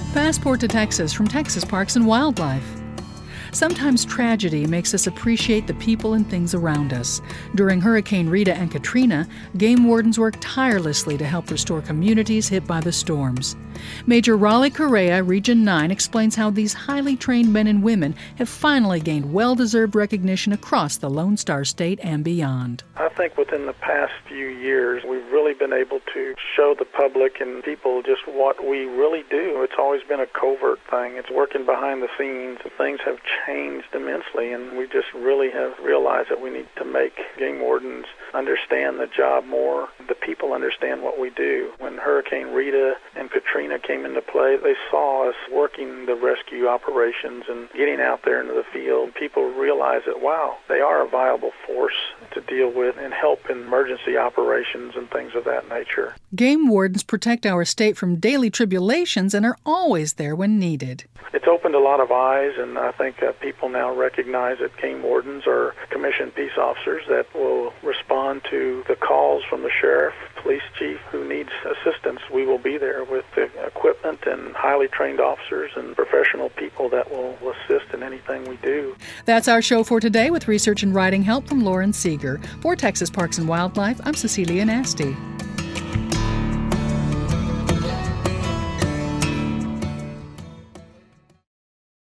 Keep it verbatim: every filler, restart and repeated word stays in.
Passport to Texas from Texas Parks and Wildlife. Sometimes tragedy makes us appreciate the people and things around us. During Hurricane Rita and Katrina, game wardens worked tirelessly to help restore communities hit by the storms. Major Raleigh Correa, Region nine, explains how these highly trained men and women have finally gained well-deserved recognition across the Lone Star State and beyond. I think within the past few years, we've really been able to show the public and people just what we really do. It's always been a covert thing. It's working behind the scenes. Things have changed immensely, and we just really have realized that we need to make game wardens understand the job more. The people understand what we do. When Hurricane Rita and Katrina came into play, they saw us working the rescue operations and getting out there into the field. People realized that, wow, they are a viable force to deal with and help in emergency operations and things of that nature. Game wardens protect our state from daily tribulations and are always there when needed. It's opened a lot of eyes, and I think uh, people now recognize that game wardens are commissioned peace officers that will respond to the calls from the sheriff, police chief who needs assistance. We will be there with the equipment and highly trained officers and professional people that will assist in anything we do. That's our show for today with research and writing help from Lauren Seeger. For Texas Parks and Wildlife, I'm Cecilia Nasty.